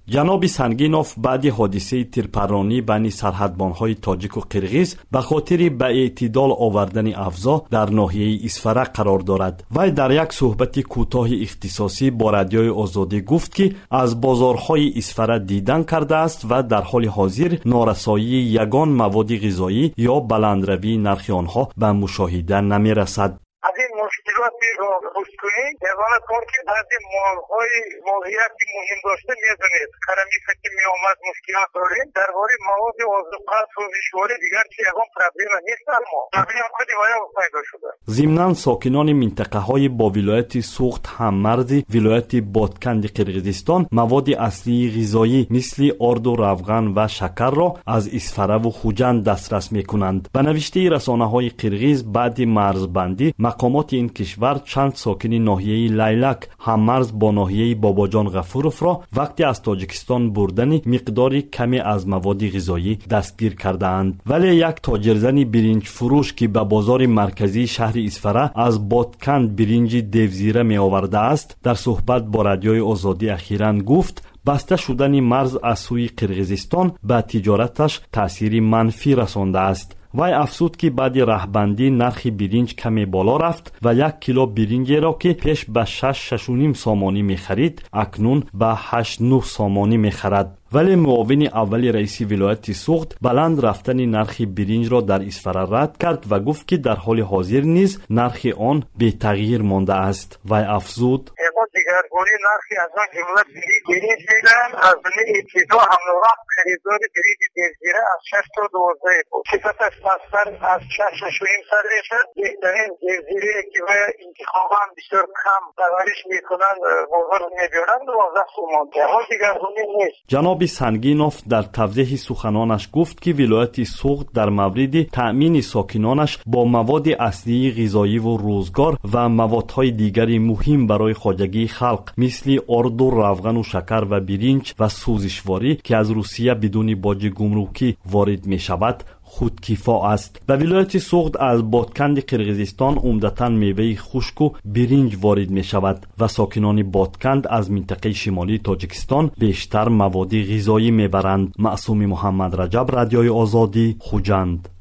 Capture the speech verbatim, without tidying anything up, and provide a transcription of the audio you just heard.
جناب سنگینوف بعد حادثه تیرپرانی بین سرحدبانهای تاجیک و قرغیز به خاطر به اعتدال آوردن اوضاع در ناحیه اسفره قرار دارد. وی در یک صحبت کوتاه اختصاصی با رادیوی آزادی گفت که از بازارهای اسفره دیدن کرده است و در حال حاضر نارسایی یگان مواد غذایی یا بلندروی نرخ آنها به مشاهده نمی رسد. از این مشکلاتی رو حل کنید یگانه کار که بعضی مالهای ماهیتی مهم داشته میدونید کرمیسه که می آمد مشکلات داریم درباره مواد آذوقه سوزشواری دیگر که یگان پرابلم نیست اما پرابلم خودی باید پیدا شده. ضمناً ساکنان منطقه های با ولایت سوخت هممرز ولایت بادکند قرقیزستان مواد اصلی غذایی مثل آرد و روغن و شکر را از اسفره و خوجند دسترس می کنند. به نوشته رسانه های قرقیز بعد مرزبندی مقامات این کشور چند ساکن ناحیه لیلک هممرز با ناحیه باباجان غفوروف را وقتی از تاجیکستان بردن مقداری کمی از مواد غذایی دستگیر کرده اند. ولی یک تاجرزن برنج فروش که به بازار مرکزی شهر اسفره از بادکند برنج دیوزیره می آورده است در صحبت با رادیوی آزادی اخیراً گفت بسته شدن مرز از سوی قرقیزستان به تجارتش تأثیر منفی رسانده است. وی افزود که بعد رهبندی نرخ برنج کمی بالا رفت و یک کیلو برنج را که پیش به شش شش و نیم سامانی می خرید اکنون به هشت نه سامانی می خرد. ولی معاون اول رئیس ولایت سوخت بلند رفتن نرخ برنج را در اسفره رد کرد و گفت که در حال حاضر نیز نرخ آن بی تغییر مانده است. وی افزود دیگرگونی نرخی از آن جمله برنج میدن از من ابتدا همراه خریدار برنج دیوزیره از شش تا دوازده بود صفتش پستر از شش شش و نیم سر میشد. بهترین دیوزیره که باید انتخابا بسیار کم پرورش میکنن بازار میبیارن دوازده سومان اما دیگرگونی نیست. جناب سنگینوف در توضیح سخنانش گفت که ولایت سوخت در مورد تأمین ساکنانش با مواد اصلی غذایی و روزگار و موادهای دیگری مهم برای خواجگی خلق مثل آرد و روغن و شکر و برنج و سوزشواری که از روسیه بدون باج گمرکی وارد می شود خودکفا است. به ولایت سوخت از بادکند قرقیزستان عمدتاً میوه خشک و برنج وارد می شود و ساکنان بادکند از منطقه شمالی تاجیکستان بیشتر مواد غذایی می برند. معصوم محمد رجب، رادیوی آزادی، خوجند.